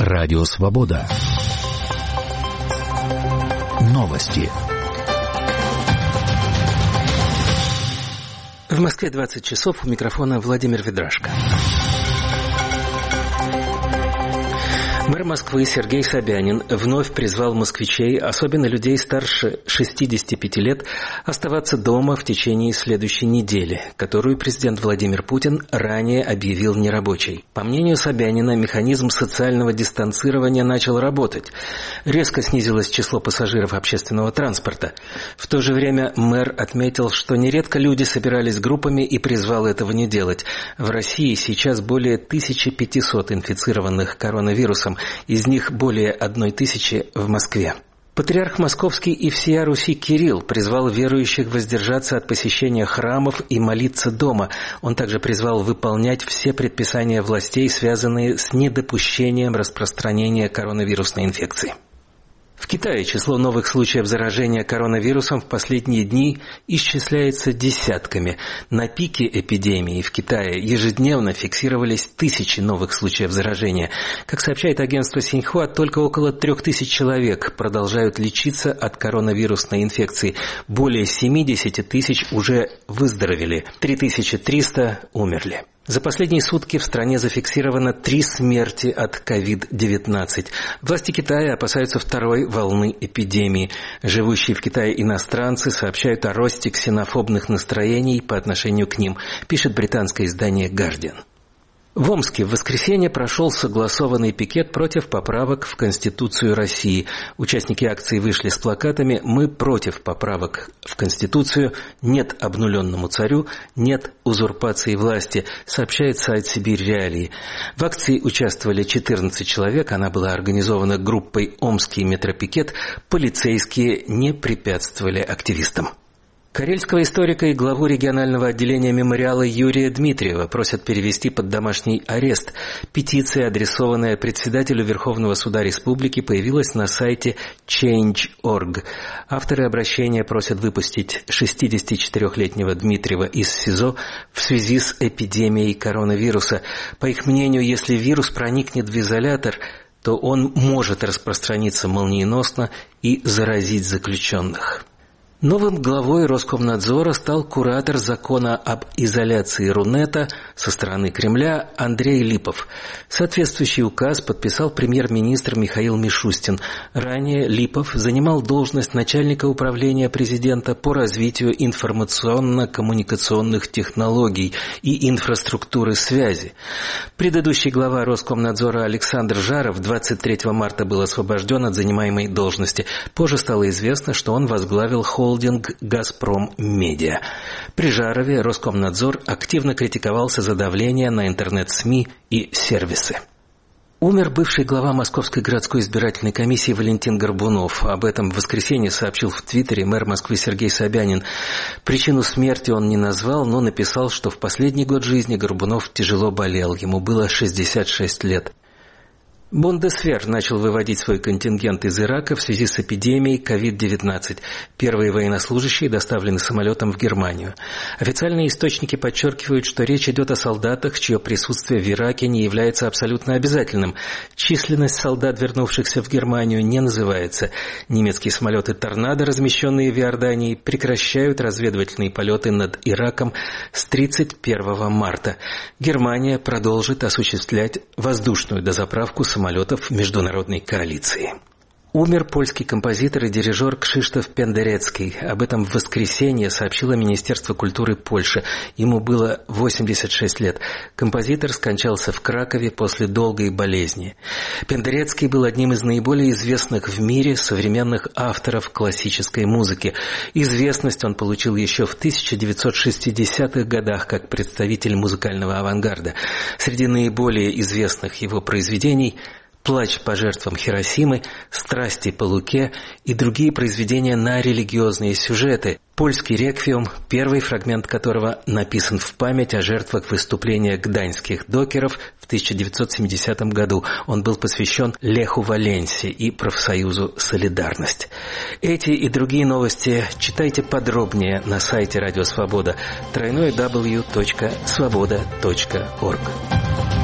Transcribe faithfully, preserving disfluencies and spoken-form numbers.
Радио Свобода. Новости. В Москве двадцать часов, у микрофона Владимир Ведрашко. Мэр Москвы Сергей Собянин вновь призвал москвичей, особенно людей старше шестидесяти пяти лет, оставаться дома в течение следующей недели, которую президент Владимир Путин ранее объявил нерабочей. По мнению Собянина, механизм социального дистанцирования начал работать. Резко снизилось число пассажиров общественного транспорта. В то же время мэр отметил, что нередко люди собирались группами и призвал этого не делать. В России сейчас более тысячи пятисот инфицированных коронавирусом. Из них более одной тысячи в Москве. Патриарх Московский и всея Руси Кирилл призвал верующих воздержаться от посещения храмов и молиться дома. Он также призвал выполнять все предписания властей, связанные с недопущением распространения коронавирусной инфекции. В Китае число новых случаев заражения коронавирусом в последние дни исчисляется десятками. На пике эпидемии в Китае ежедневно фиксировались тысячи новых случаев заражения. Как сообщает агентство Синьхуа, только около трех тысяч человек продолжают лечиться от коронавирусной инфекции. Более семидесяти тысяч уже выздоровели, три тысячи триста умерли. За последние сутки в стране зафиксировано три смерти от ковид девятнадцать. Власти Китая опасаются второй волны эпидемии. Живущие в Китае иностранцы сообщают о росте ксенофобных настроений по отношению к ним, пишет британское издание «Гардиан». В Омске в воскресенье прошел согласованный пикет против поправок в Конституцию России. Участники акции вышли с плакатами «Мы против поправок в Конституцию», «Нет обнуленному царю», «Нет узурпации власти», сообщает сайт «Сибирь Реалии». В акции участвовали четырнадцать человек, она была организована группой «Омский метропикет», полицейские не препятствовали активистам. Карельского историка и главу регионального отделения мемориала Юрия Дмитриева просят перевести под домашний арест. Петиция, адресованная председателю Верховного суда Республики, появилась на сайте чейндж точка орг. Авторы обращения просят выпустить шестидесятичетырёхлетнего Дмитриева из СИЗО в связи с эпидемией коронавируса. По их мнению, если вирус проникнет в изолятор, то он может распространиться молниеносно и заразить заключенных. Новым главой Роскомнадзора стал куратор закона об изоляции Рунета со стороны Кремля Андрей Липов. Соответствующий указ подписал премьер-министр Михаил Мишустин. Ранее Липов занимал должность начальника управления президента по развитию информационно-коммуникационных технологий и инфраструктуры связи. Предыдущий глава Роскомнадзора Александр Жаров двадцать третьего марта был освобожден от занимаемой должности. Позже стало известно, что он возглавил холдинг «Газпром Медиа». При Жарове Роскомнадзор активно критиковался за давление на интернет-СМИ и сервисы. Умер бывший глава Московской городской избирательной комиссии Валентин Горбунов. Об этом в воскресенье сообщил в Твиттере мэр Москвы Сергей Собянин. Причину смерти он не назвал, но написал, что в последний год жизни Горбунов тяжело болел. Ему было шестьдесят шесть лет. Бундесвер начал выводить свой контингент из Ирака в связи с эпидемией ковид девятнадцать. Первые военнослужащие доставлены самолетом в Германию. Официальные источники подчеркивают, что речь идет о солдатах, чье присутствие в Ираке не является абсолютно обязательным. Численность солдат, вернувшихся в Германию, не называется. Немецкие самолеты «Торнадо», размещенные в Иордании, прекращают разведывательные полеты над Ираком с тридцать первого марта. Германия продолжит осуществлять воздушную дозаправку самолетов международной коалиции. Умер польский композитор и дирижер Кшиштоф Пендерецкий. Об этом в воскресенье сообщило Министерство культуры Польши. Ему было восемьдесят шесть лет. Композитор скончался в Кракове после долгой болезни. Пендерецкий был одним из наиболее известных в мире современных авторов классической музыки. Известность он получил еще в тысяча девятьсот шестидесятых годах как представитель музыкального авангарда. Среди наиболее известных его произведений – «Плач по жертвам Хиросимы», «Страсти по Луке» и другие произведения на религиозные сюжеты. Польский реквием, первый фрагмент которого написан в память о жертвах выступления гданьских докеров в тысяча девятьсот семидесятом году. Он был посвящен Леху Валенсе и профсоюзу «Солидарность». Эти и другие новости читайте подробнее на сайте Радио Свобода дабл ю дабл ю дабл ю точка свобода точка орг.